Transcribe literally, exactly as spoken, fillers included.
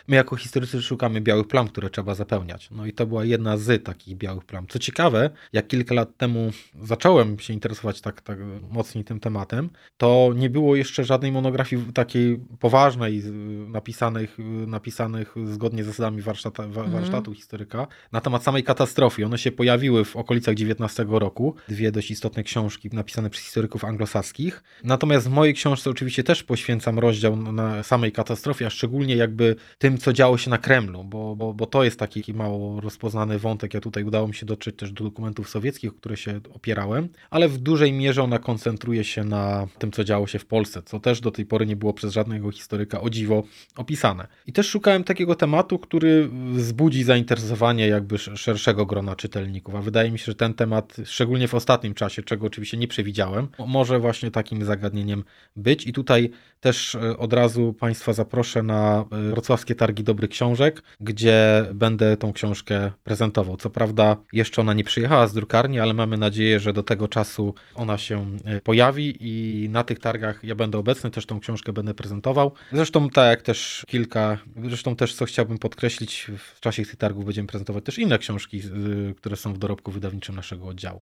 my jako historycy szukamy białych plam, które trzeba zapełniać. No i to była jedna z takich białych plam. Co ciekawe, jak kilka lat temu zacząłem się interesować tak, tak mocniej tym tematem, to nie było jeszcze żadnej monografii takiej poważnej, napisanych, napisanych zgodnie z zasadami warsztata, wa, warsztatu mm. historyka na temat samej katastrofy. One się pojawiły w okolicach dziewiętnastego roku. Dwie dość istotne książki napisane przez historyków anglosaskich. Natomiast w mojej książce oczywiście też poświęcam rozdział na samej katastrofie, a szczególnie jakby tym, co działo się na Kremlu, bo, bo, bo to jest taki mało rozpoznany wątek. Ja tutaj udało mi się dotrzeć też do dokumentów sowieckich, o które się opierałem, ale w dużej mierze ona koncentruje się na tym, co działo się w Polsce, co też do tej pory nie było przez żadnego historyka, o dziwo, opisane. I też szukałem takiego tematu, który wzbudzi zainteresowanie jakby szerszego grona czytelników, a wydaje mi się, że ten temat, szczególnie w ostatnim czasie, czego oczywiście nie przewidziałem, może właśnie takim zagadnieniem być. I tutaj też od razu Państwa zaproszę na wrocławskie Targi Dobrych Książek, gdzie będę tą książkę prezentował. Co prawda jeszcze ona nie przyjechała z drukarni, ale mamy nadzieję, że do tego czasu ona się pojawi i na tych targach ja będę obecny, też tą książkę będę prezentował. Zresztą tak jak też kilka, zresztą też co chciałbym podkreślić, w czasie tych targów będziemy prezentować też inne książki, które są w dorobku wydawniczym naszego oddziału.